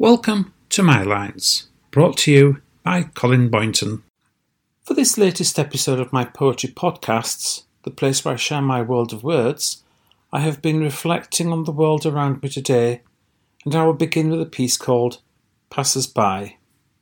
Welcome to My Lines, brought to you by Colin Boynton. For this latest episode of my poetry podcasts, the place where I share my world of words, I have been reflecting on the world around me today, and I will begin with a piece called Passers By.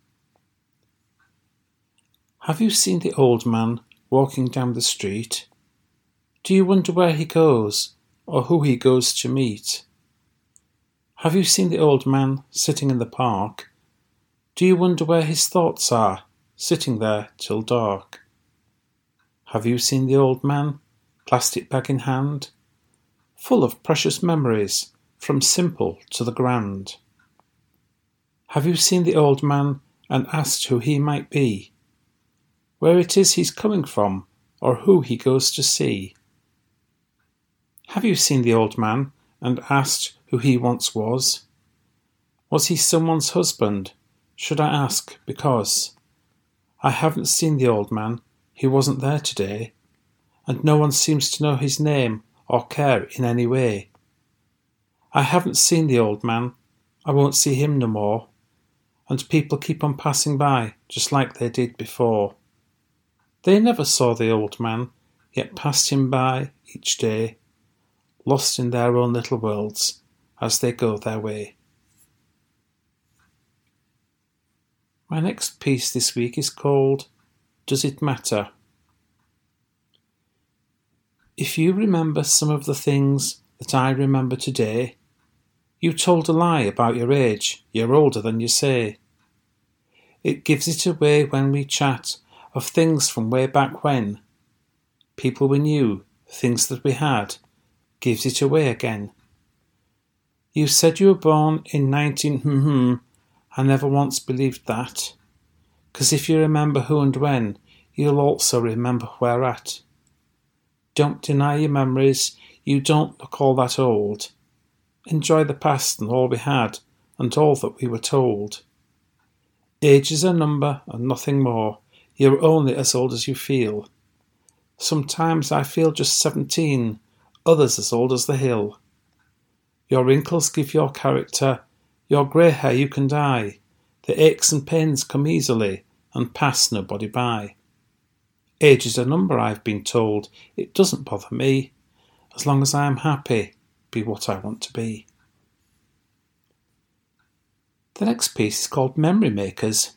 Have you seen the old man walking down the street? Do you wonder where he goes, or who he goes to meet? Have you seen the old man sitting in the park? Do you wonder where his thoughts are, sitting there till dark? Have you seen the old man, plastic bag in hand, full of precious memories, from simple to the grand? Have you seen the old man and asked who he might be, where it is he's coming from, or who he goes to see? Have you seen the old man and asked who he once was? Was he someone's husband? Should I ask because I haven't seen the old man, he wasn't there today, and no one seems to know his name or care in any way. I haven't seen the old man, I won't see him no more, and people keep on passing by just like they did before. They never saw the old man, yet passed him by each day, lost in their own little worlds as they go their way. My next piece this week is called Does It Matter? If you remember some of the things that I remember today, you told a lie about your age, you're older than you say. It gives it away when we chat of things from way back when. People we knew, things that we had, gives it away again. You said you were born in 19 I never once believed that. 'Cause if you remember who and when, you'll also remember where at. Don't deny your memories, you don't look all that old. Enjoy the past and all we had, and all that we were told. Age is a number and nothing more, you're only as old as you feel. Sometimes I feel just 17, others as old as the hill. Your wrinkles give your character, your grey hair you can dye. The aches and pains come easily and pass nobody by. Age is a number, I've been told, it doesn't bother me, as long as I am happy, be what I want to be. The next piece is called Memory Makers.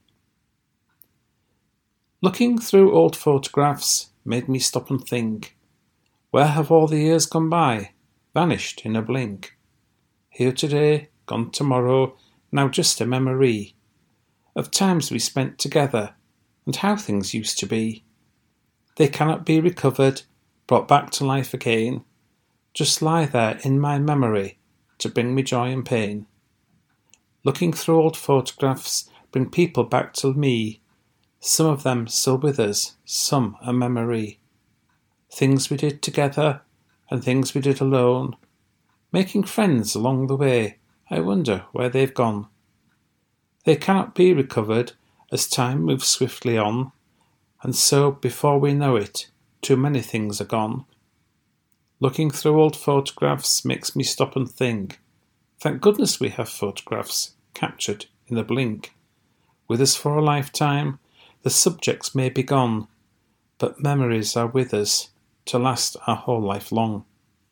Looking through old photographs made me stop and think, where have all the years gone by, vanished in a blink? Here today, gone tomorrow, now just a memory of times we spent together and how things used to be. They cannot be recovered, brought back to life again, just lie there in my memory to bring me joy and pain. Looking through old photographs bring people back to me, some of them still with us, some a memory. Things we did together and things we did alone, making friends along the way, I wonder where they've gone. They cannot be recovered as time moves swiftly on, and so before we know it, too many things are gone. Looking through old photographs makes me stop and think, thank goodness we have photographs captured in a blink. With us for a lifetime, the subjects may be gone, but memories are with us to last our whole life long.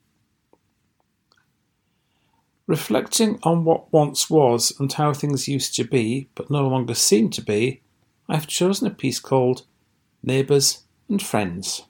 Reflecting on what once was and how things used to be, but no longer seem to be, I've chosen a piece called Neighbours and Friends.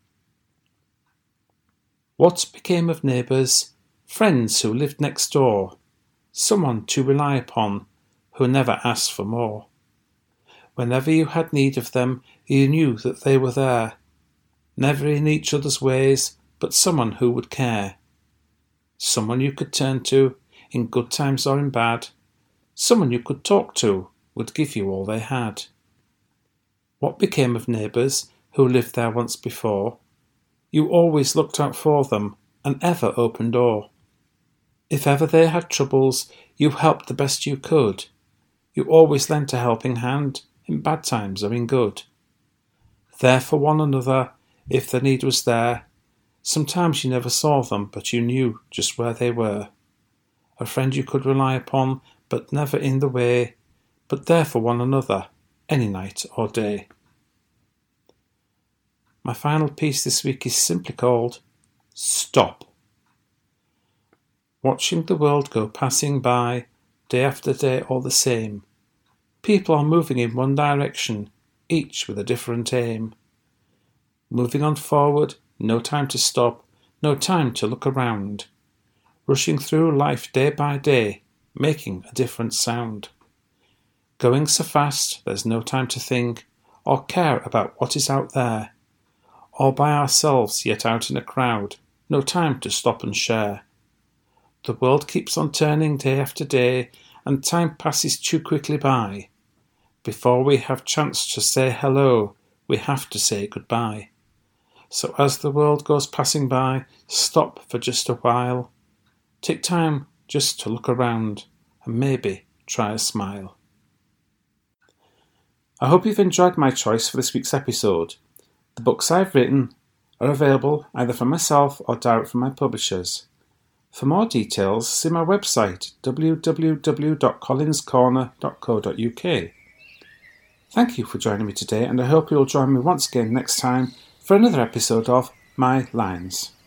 What became of neighbours, friends who lived next door, someone to rely upon who never asked for more? Whenever you had need of them, you knew that they were there, never in each other's ways, but someone who would care. Someone you could turn to, in good times or in bad. Someone you could talk to, would give you all they had. What became of neighbours who lived there once before? You always looked out for them, an ever open door. If ever they had troubles, you helped the best you could. You always lent a helping hand, in bad times or in good. There for one another, if the need was there. Sometimes you never saw them, but you knew just where they were. A friend you could rely upon, but never in the way, but there for one another, any night or day. My final piece this week is simply called Stop. Watching the world go passing by, day after day all the same. People are moving in one direction, each with a different aim. Moving on forward, no time to stop, no time to look around. Rushing through life day by day, making a different sound. Going so fast, there's no time to think, or care about what is out there. All by ourselves, yet out in a crowd, no time to stop and share. The world keeps on turning day after day, and time passes too quickly by. Before we have chance to say hello, we have to say goodbye. So as the world goes passing by, stop for just a while. Take time just to look around, and maybe try a smile. I hope you've enjoyed my choice for this week's episode. The books I've written are available either from myself or direct from my publishers. For more details, see my website www.collinscorner.co.uk. Thank you for joining me today, and I hope you'll join me once again next time for another episode of My Lines.